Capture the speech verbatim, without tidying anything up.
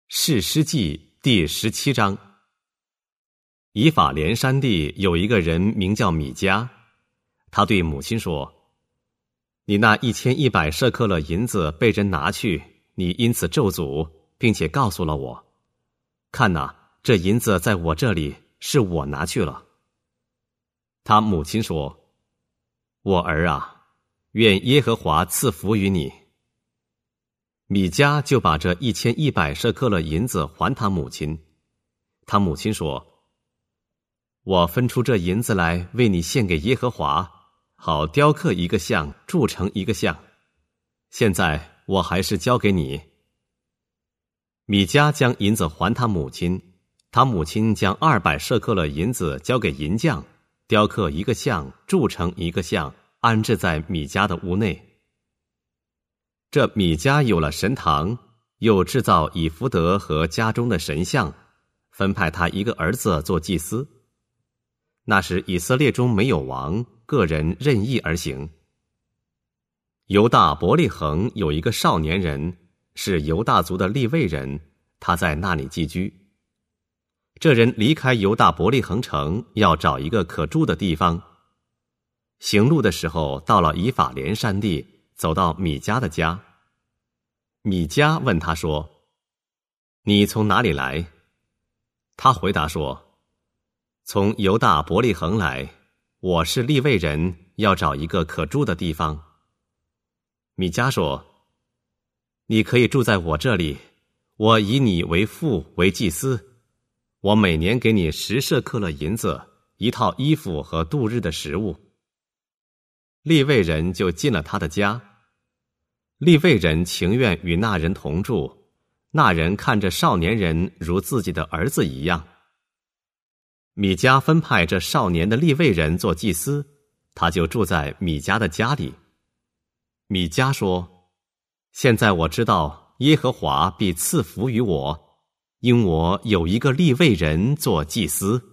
士师记第十七章。以法莲山地有一个人名叫米迦，他对母亲说：你那一千一百舍克勒银子被人拿去，你因此咒诅，并且告诉了我。看哪，这银子在我这里，是我拿去了。他母亲说：我儿啊，愿耶和华赐福于你。米迦就把这一千一百舍克勒银子还他母亲。他母亲说：我分出这银子来为你献给耶和华，好雕刻一个像，铸成一个像。现在我还是交给你。米迦将银子还他母亲，他母亲将二百舍克勒银子交给银匠，雕刻一个像，铸成一个像，安置在米迦的屋内。这米迦有了神堂，又制造以弗得和家中的神像，分派他一个儿子做祭司。那时以色列中没有王，个人任意而行。犹大伯利恒有一个少年人，是犹大族的利未人，他在那里寄居。这人离开犹大伯利恒城，要找一个可住的地方。行路的时候，到了以法莲山地，走到米迦的家。米迦问他说：你从哪里来？他回答说：从犹大伯利恒来，我是利未人，要找一个可住的地方。米迦说：你可以住在我这里，我以你为父为祭司，我每年给你十舍克勒银子，一套衣服和度日的食物。利未人就进了他的家。利未人情愿与那人同住，那人看着少年人如自己的儿子一样。米迦分派这少年的利未人做祭司，他就住在米迦的家里。米迦说：现在我知道耶和华必赐福于我，因我有一个利未人做祭司。